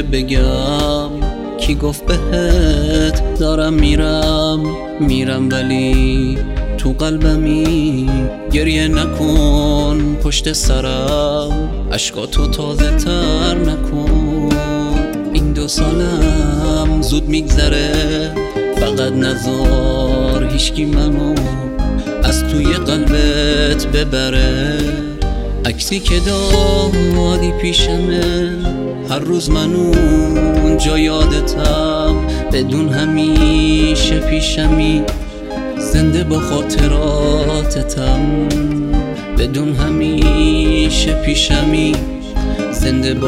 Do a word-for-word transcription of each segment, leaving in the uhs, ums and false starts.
بگم کی گفت بهت دارم میرم میرم ولی تو قلبمی گریه نکن پشت سرم اشکاتو تازه تر نکن این دو سالم زود میگذره فقط نذار هیچکی منو از توی قلبت ببره عکسی که دادی پیشمه هر روز من اونجا یادتم بدون همیشه پیشمی زنده با خاطراتتم بدون همیشه پیشمی زنده با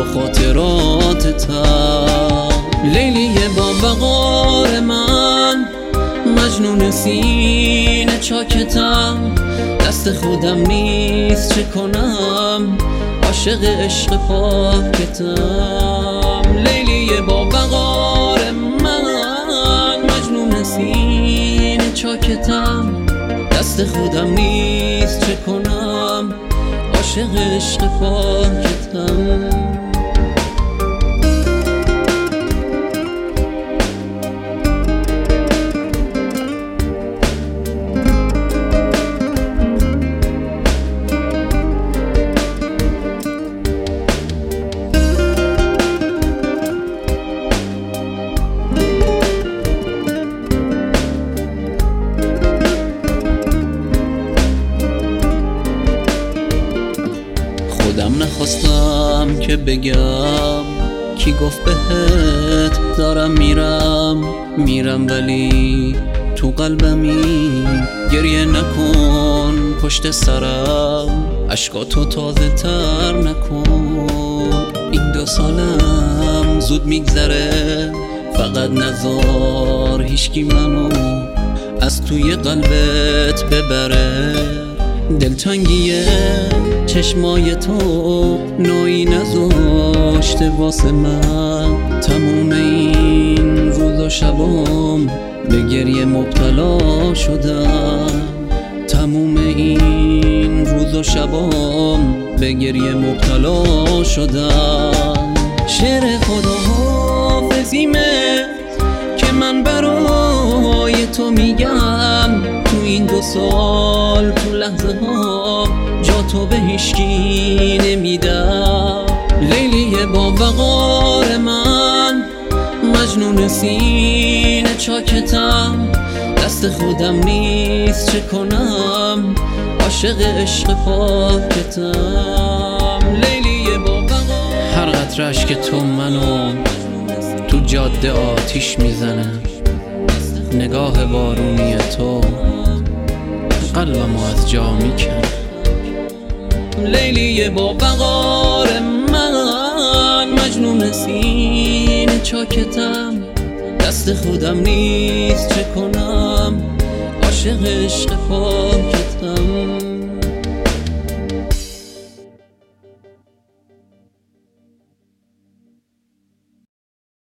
خاطراتتم لیلی با وقار من مجنون سینه چاکتم دست خودم نیست چه کنم عاشق عشق پاکتم لیلی با وقار من مجنون سینه چاکتم دست خودم نیست چه کنم عاشق عشق پاکتم خودم نخواستم که بگم کی گفت بهت دارم میرم میرم ولی تو قلبمی گریه نکن پشت سرم اشکاتو تازه تر نکن این دو سالم زود میگذره فقط نذار هیچکی منو از توی قلبت ببره دلتنگیه چشمای تو نوعی نذاشته واسه من تموم این روز و شبام به گریه مبتلا شدم تموم این روز و شبام به گریه مبتلا شدم شعر خداحافظیمه که من برای تو میگم تو این دو سال تو لحظه ها جا تو به هیچکی نمیدم لیلی با وقار من مجنون سینه چاکتم دست خودم نیست چه کنم عاشق عشق پاکتم لیلی با وقار هر قطره اشک تو منو تو جاده آتیش میزنه نگاه بارونی تو قلبمو از جا میکنه لیلی با وقار من مجنون سینه چاکتم دست خودم نیست چه کنم عاشق عشق پاکتم